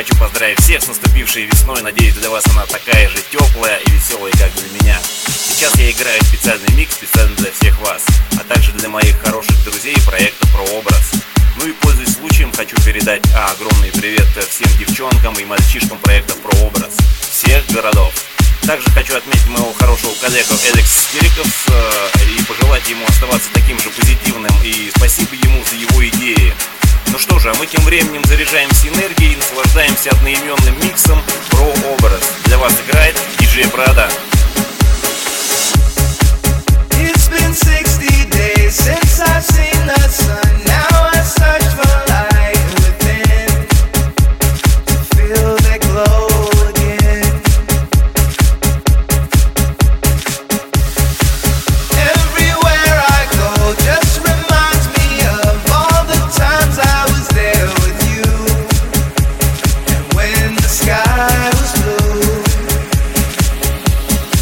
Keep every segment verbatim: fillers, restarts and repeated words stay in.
хочу поздравить всех с наступившей весной. Надеюсь, для вас она такая же теплая и веселая, как для меня. Сейчас я играю специальный микс специально для всех вас, а также для моих хороших друзей проекта Прообраз. Ну и пользуясь случаем, хочу передать а, огромный привет всем девчонкам и мальчишкам проекта Прообраз всех городов. Также хочу отметить моего хорошего коллегу Элекс Кириковс э, и пожелать ему оставаться таким же позитивным, и спасибо ему за его идеи. Ну что же, а мы тем временем заряжаемся энергией и наслаждаемся одноименным миксом Прообраз. Для вас играет диджей Прада. It's been sixty days since I've seen the sun. Now I search for light within to feel that glow again. Everywhere I go just reminds me of all the times I was there with you, and when the sky was blue.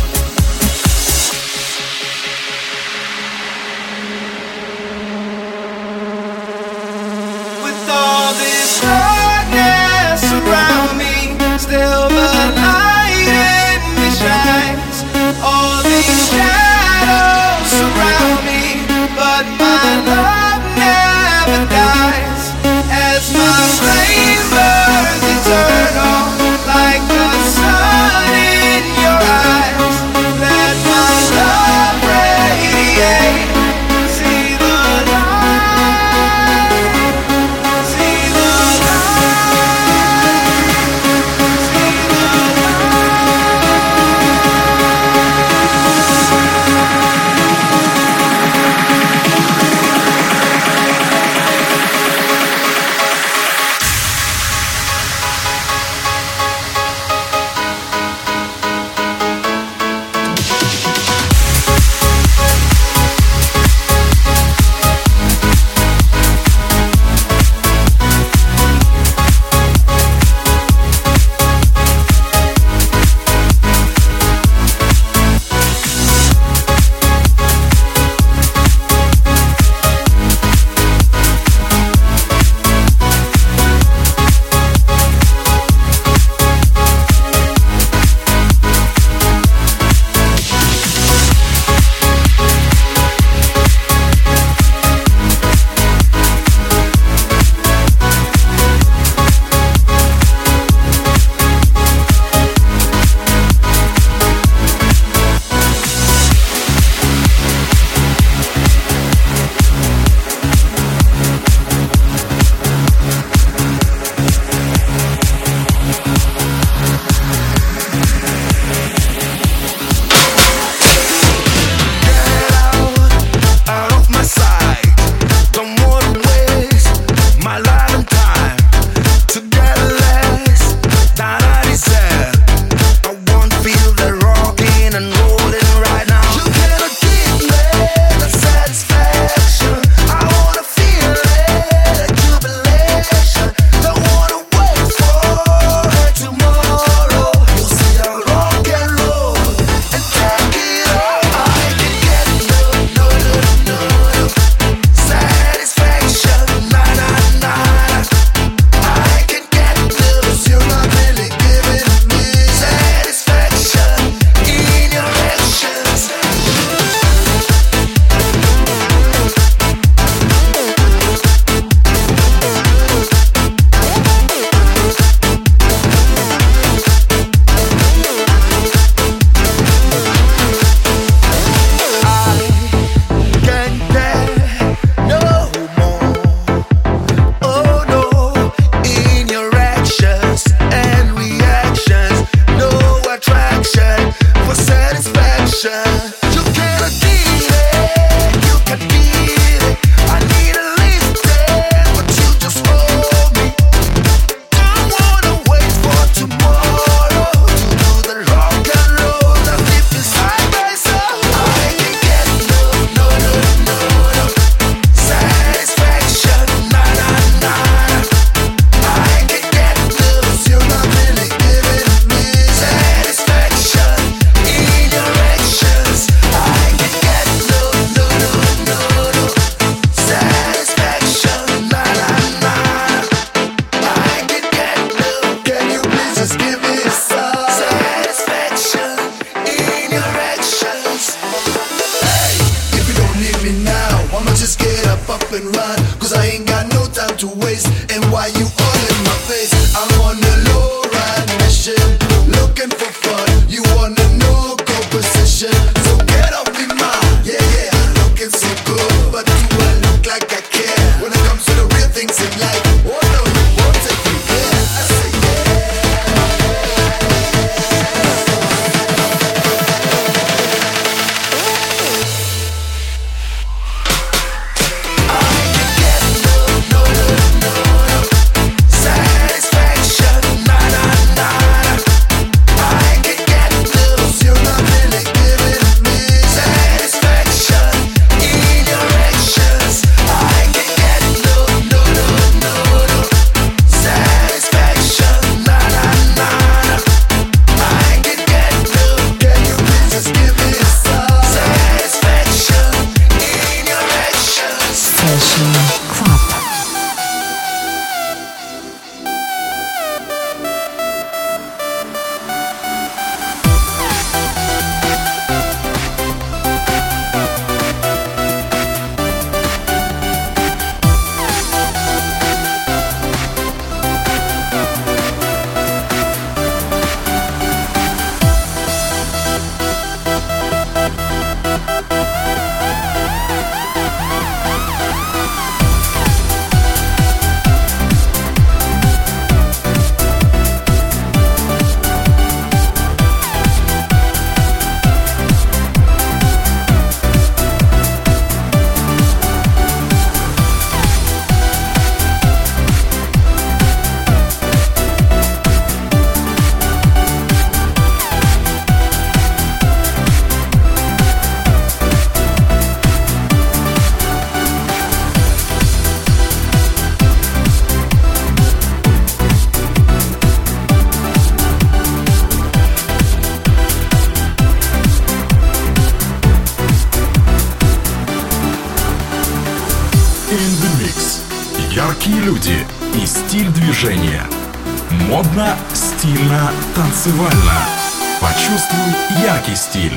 яркие люди и стиль движения. Модно, стильно, танцевально. Почувствуй яркий стиль.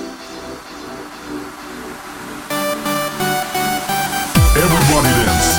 Everybody dance.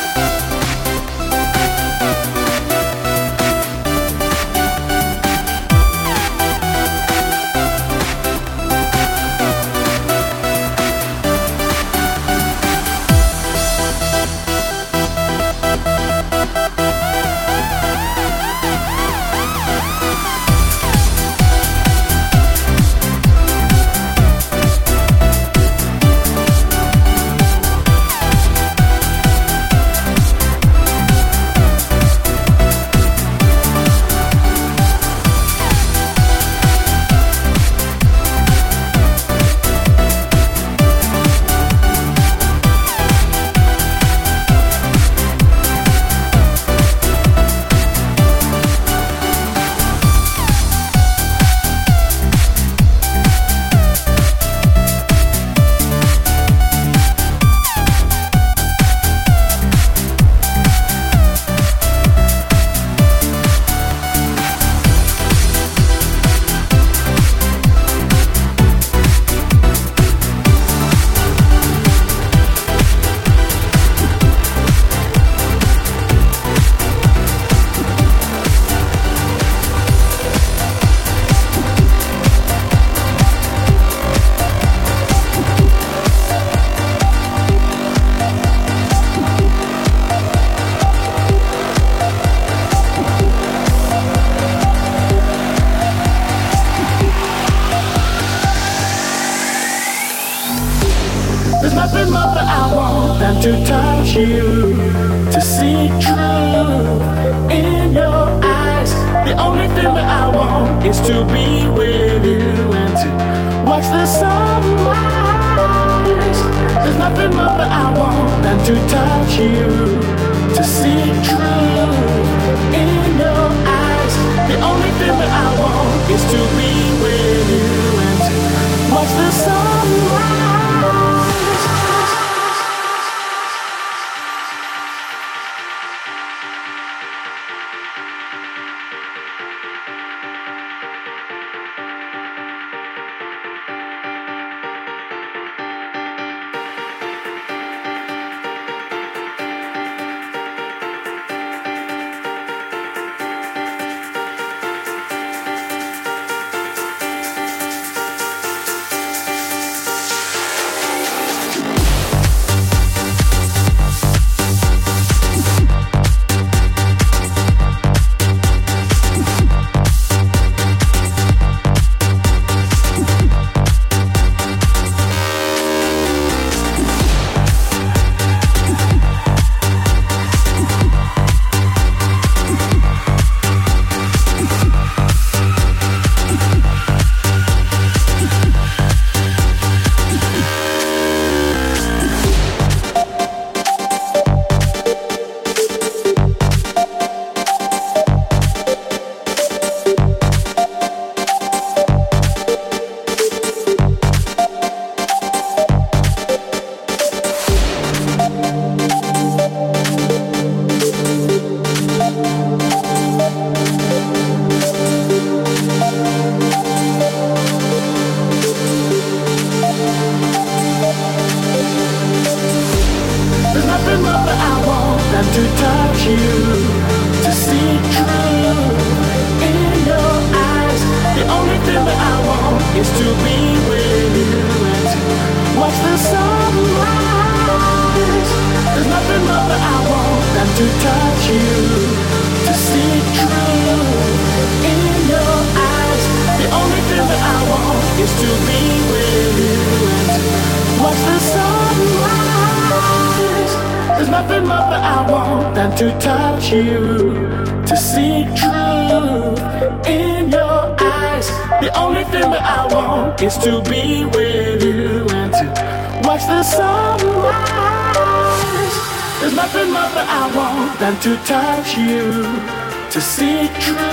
To touch you, to see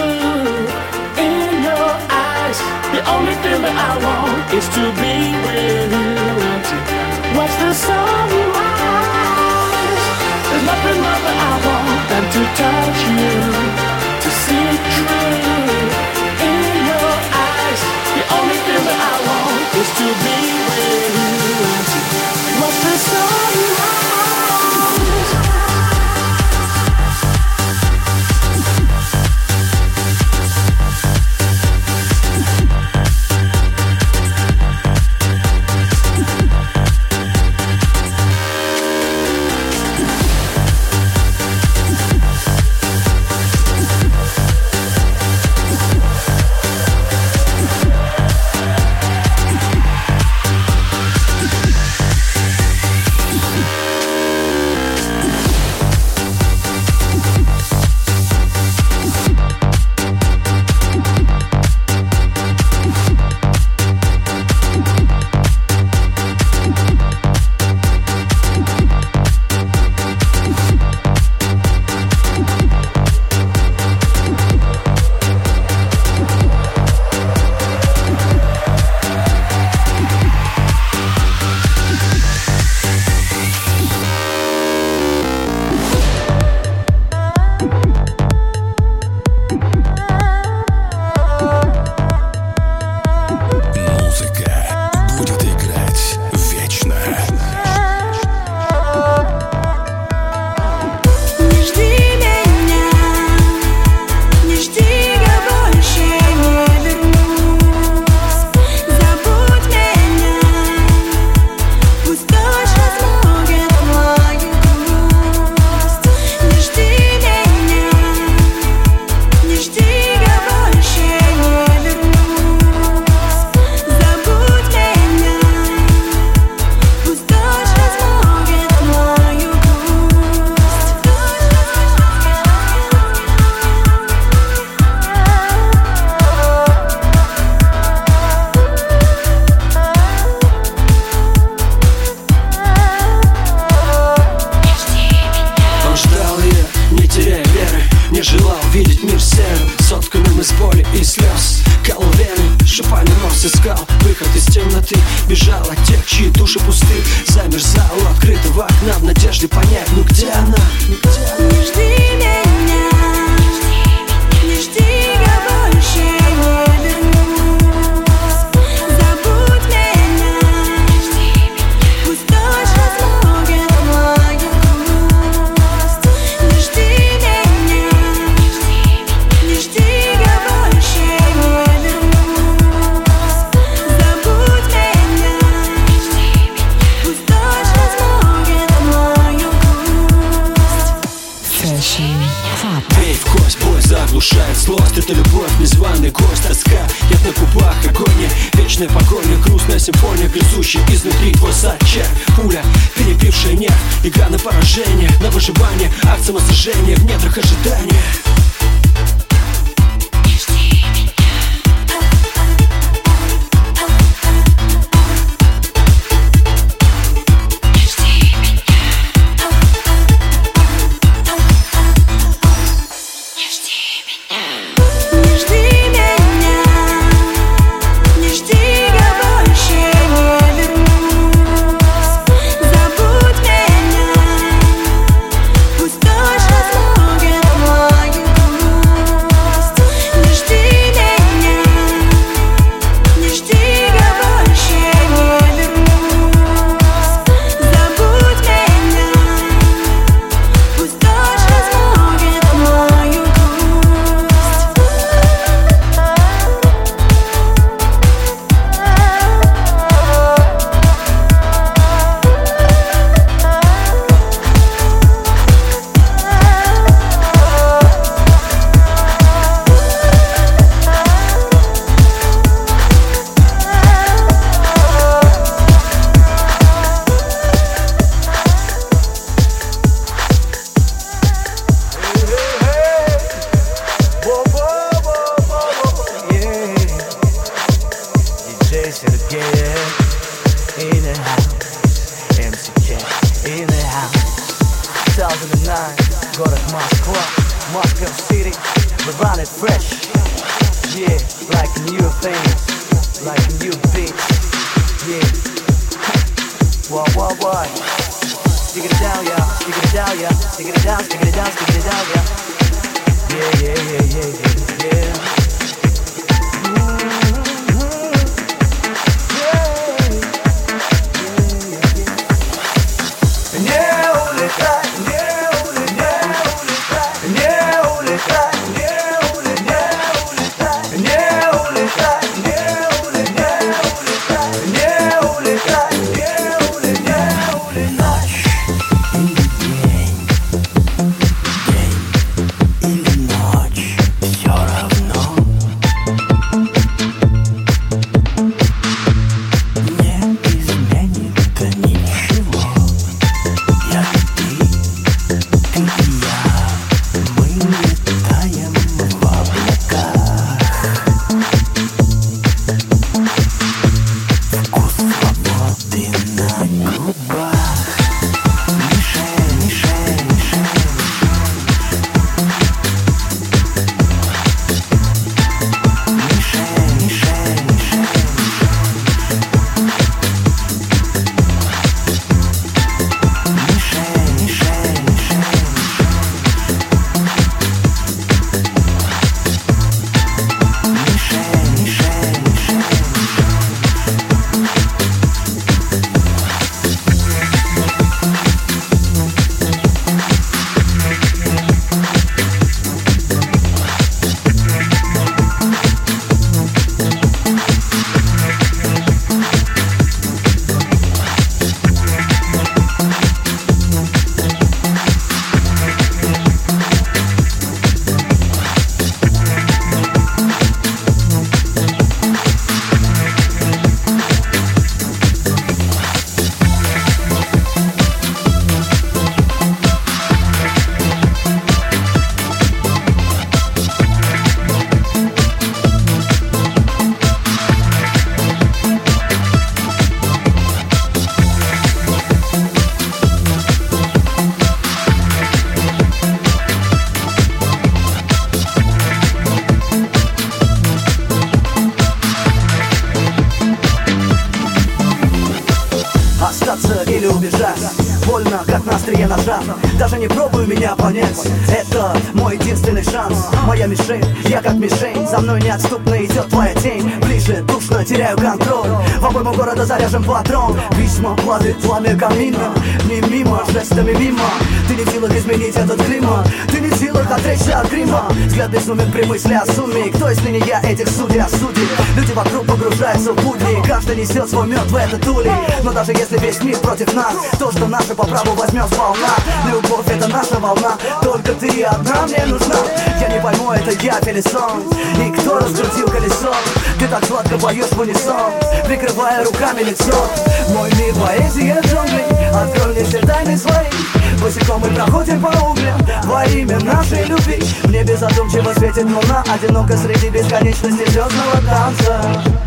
truth in your eyes. The only thing that I want is to be with you and to watch the sunrise. There's nothing more that I want than to touch you, to see true in your eyes. The only thing that I want is to be with you. What's the sunrise? город Москва, Moscow City, we run it fresh. Yeah, like new things, like new beats. Yeah, why, why, why? stick it down, yeah, stick it down, yeah, stick it down, stick it down, stick it down, yeah. Yeah, yeah, yeah, yeah, yeah, yeah. Или убежать, больно, как на острие ножа. Даже не пробуй меня понять, это мой единственный шанс. Моя мишень, я как мишень, за мной неотступно идет твоя тень. Ближе, душно, теряю контроль, в обойму города заряжен патрон. Письма, платы, пламя камина, не мимо, жестами мимо. Ты не в силах изменить этот климат, ты не в силах отречься от грима. Взгляд безумен при мысли о сумме, кто если не я этих судей осудит? Люди вокруг погружаются в будни, каждый несет свой мед в этот улей. Но даже если весь мир против нас, то, что наше по праву возьмем сполна. Любовь — это наша волна, только ты одна мне нужна. Я не пойму, это я или сон, и кто раскрутил колесо? Ты так сладко поешь в унисон, прикрывая руками лицо. Мой мир — поэзия джунглей, открой мне все тайны свои. Босиком мы проходим по углям во имя нашей любви. В небе задумчиво светит луна, одиноко среди бесконечности звездного танца.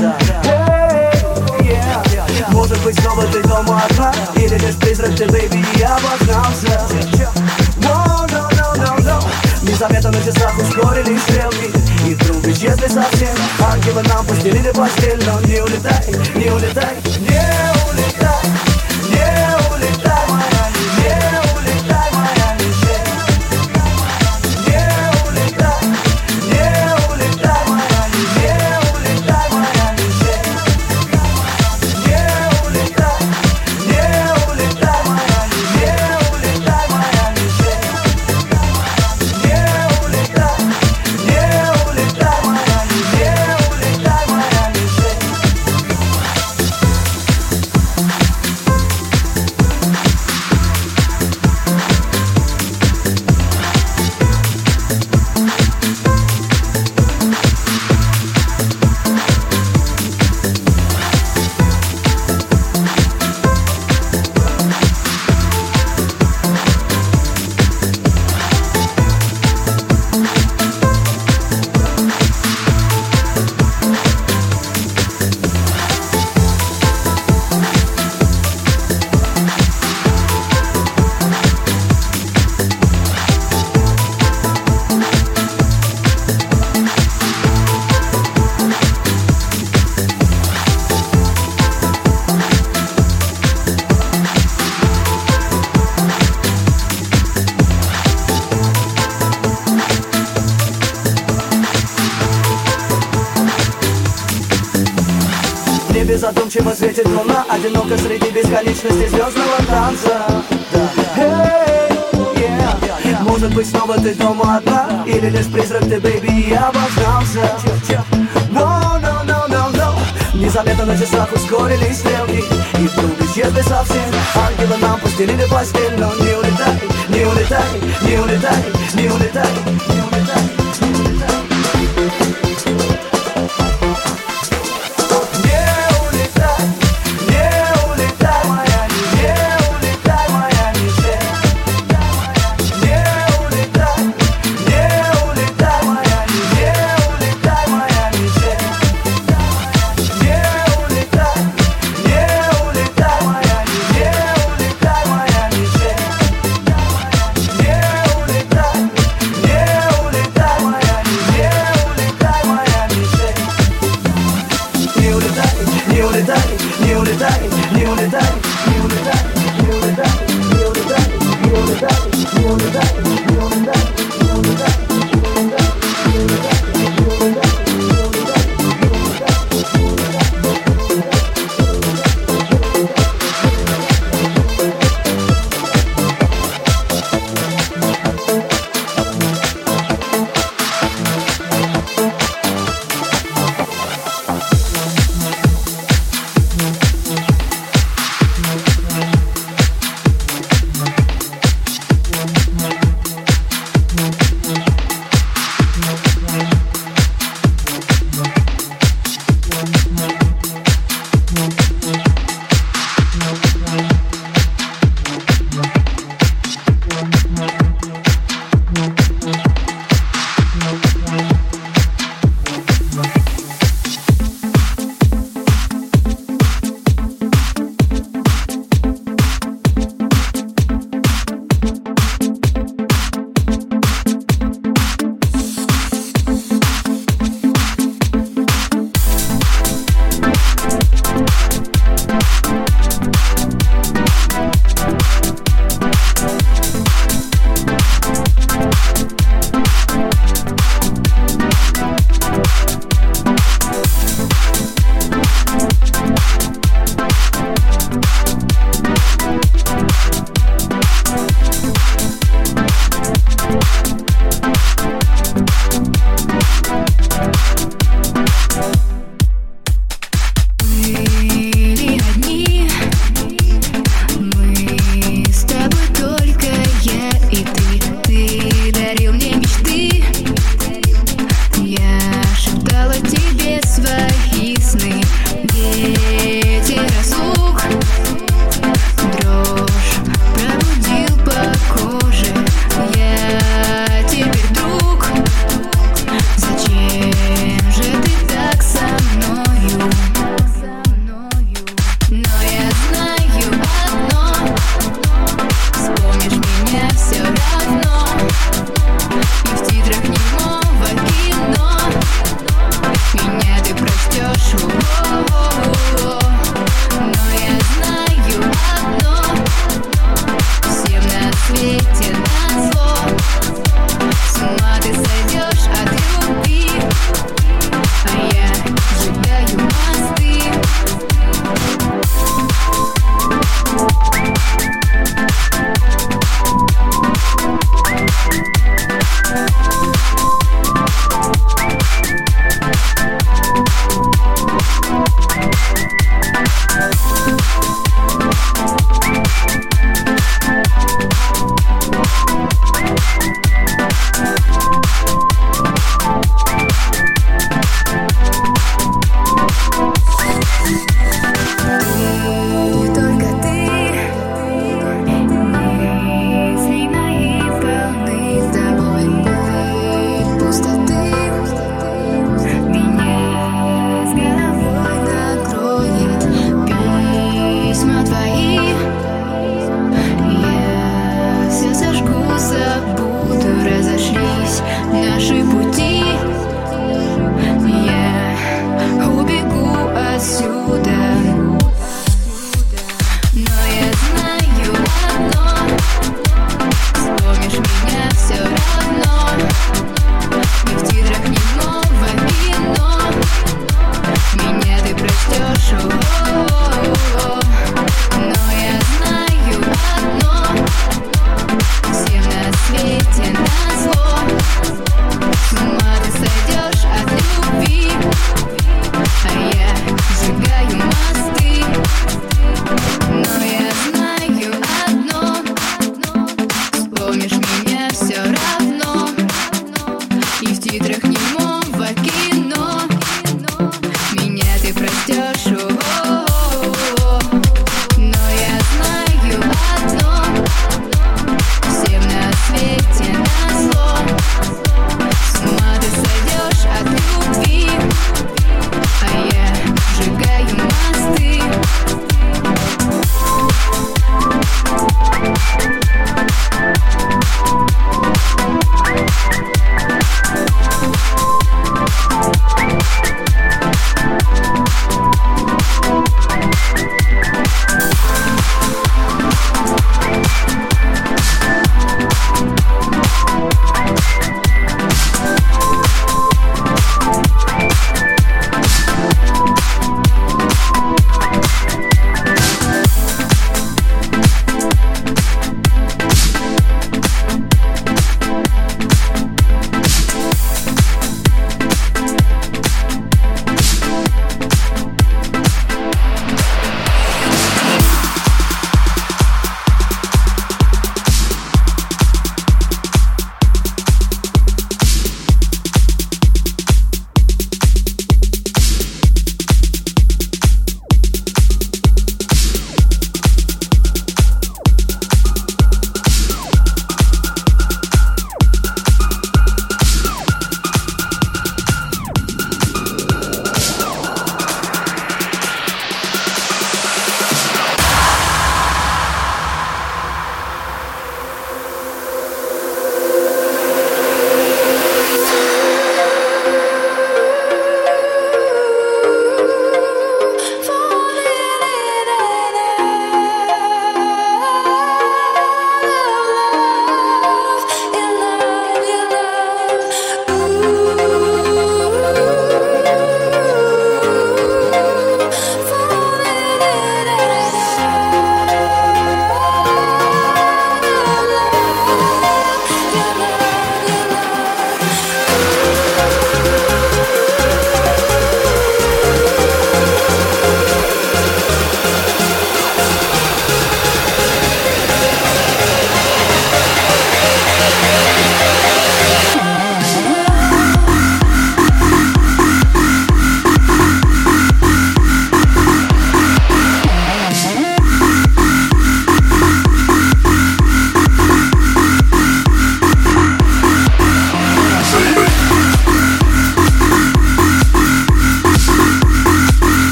Может быть, снова ты дома одна, или лишь призрак ты, бэйби, я обознался. No, no, no, no, no. Незаметно на часах ускорили стрелки, и вдруг исчезли совсем. Ангелы нам постелили постель, но не улетай, не улетай, не улетай, не улетай, моя не улетай, моя мишень. Не улетай, не улетай, моя не улетай, моя мишень. Не улетай, не улетай, моя не улетай, моя мишень. Не улетай, не улетай, моя не улетай, моя мишень. небе задумчиво светит луна, одиноко среди бесконечности звездного танца. Hey, yeah. Может быть снова ты дома одна, или лишь призрак ты, бэйби, я обождался. No, no, no, no, no. Незаметно на часах ускорились стрелки, и вдруг исчезли совсем. Ангелы нам постелили постель, но не улетай, не улетай, не улетай, не улетай, не улетай, не улетай. Меня ты прочитаешь.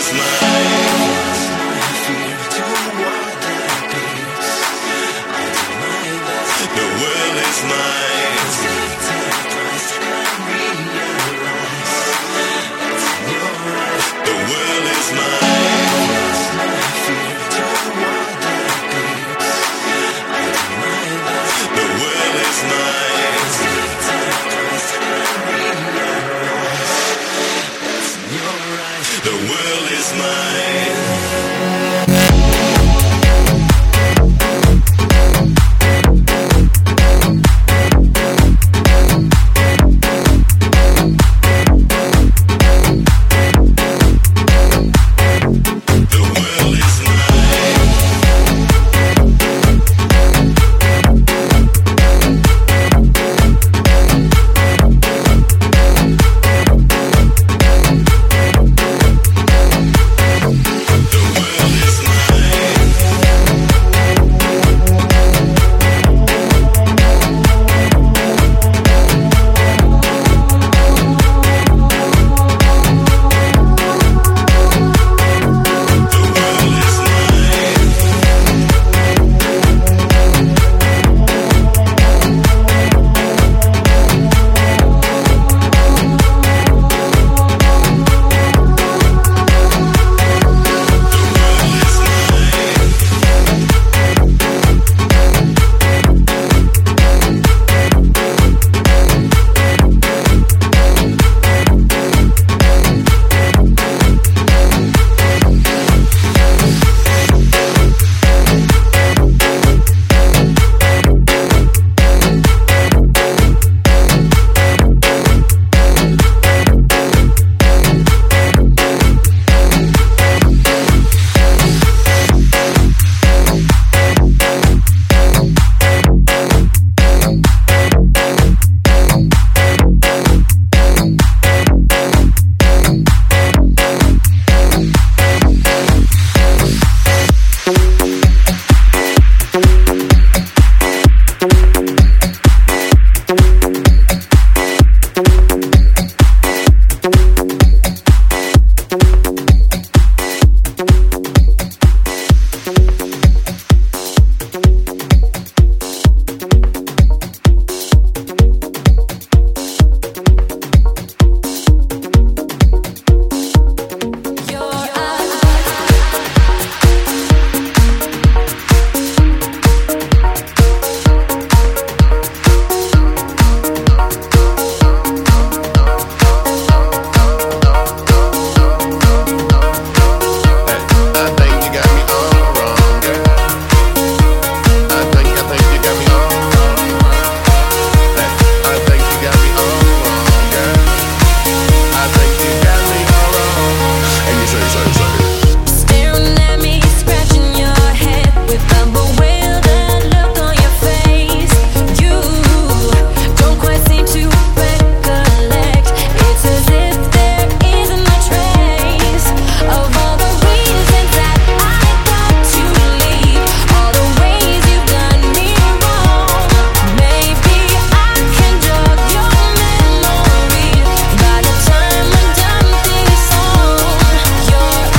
Your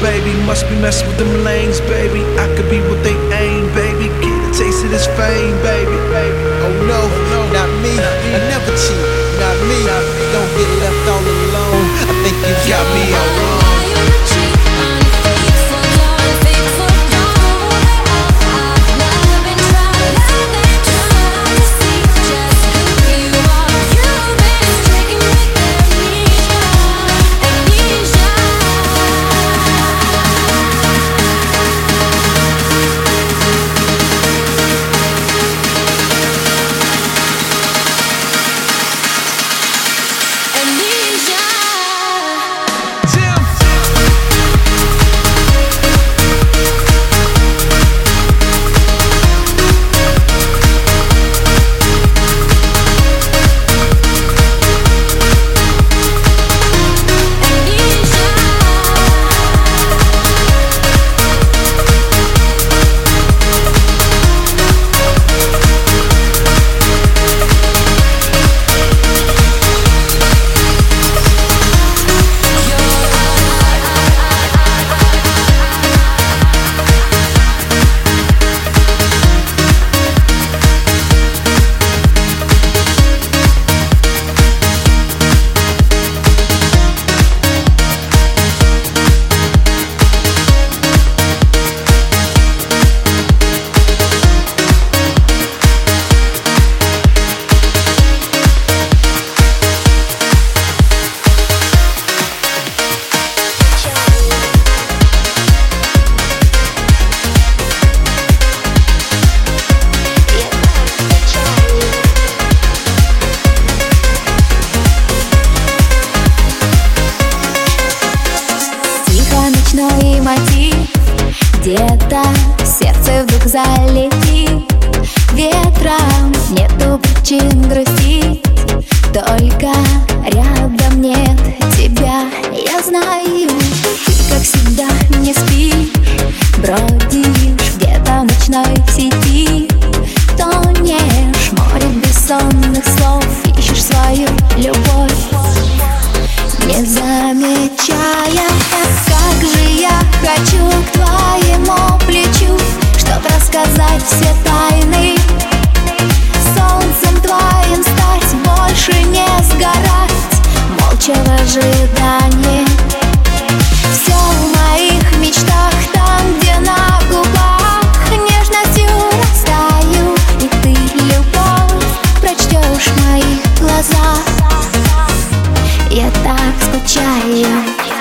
baby. Must be messing with them lanes, baby. I could be what they aim, baby. Get a taste of this fame, baby. Oh no, not me. I never cheat, not me. Don't get left all alone. I think you got me all wrong. Где-то сердце вдруг залетит ветром, нету причин грустить, только рядом нет тебя. Я знаю, ты, как всегда, не спишь, бродишь где-то в ночной сети, тонешь в море бессонных слов, ищешь свою любовь, не замечая. Как же я хочу к твоему плечу, чтоб рассказать все тайны, солнцем твоим стать, больше не сгорать, молча в ожидании. Все в моих мечтах, там, где на губах нежностью растаю, и ты, любовь, прочтешь в моих глазах. Я так скучаю.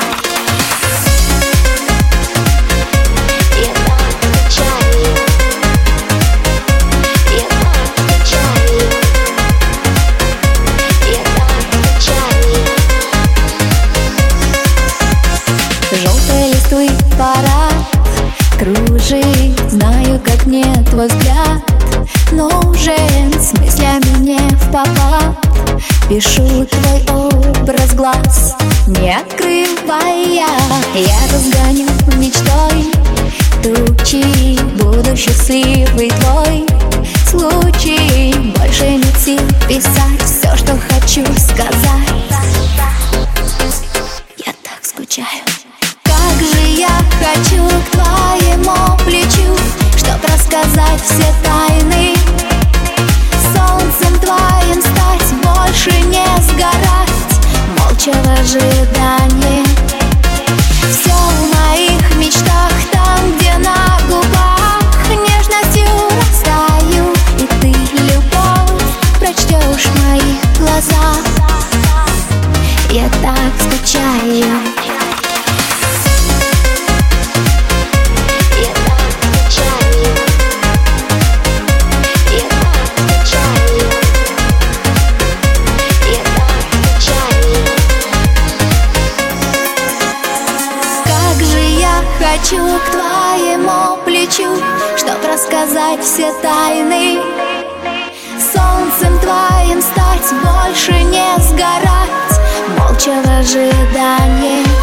Желтой листвы парад кружит, знаю, как мне твой взгляд нужен, с мыслями не впопад, пишу твой образ глаз, не открывая. Я разгоню мечтой тучи, буду счастливый твой случай, больше нет сил писать все, что хочу сказать. Я так скучаю. Как же я хочу к твоему плечу, чтоб рассказать все тайны, солнцем твоим стать, больше не сгорать, молча в ожидании. Все в моих мечтах, там, где на губах нежностью растаю, и ты, любовь, прочтешь в моих глазах. Я так скучаю. Хочу к твоему плечу, чтоб рассказать все тайны, солнцем твоим стать, больше не сгорать, молча в ожидании.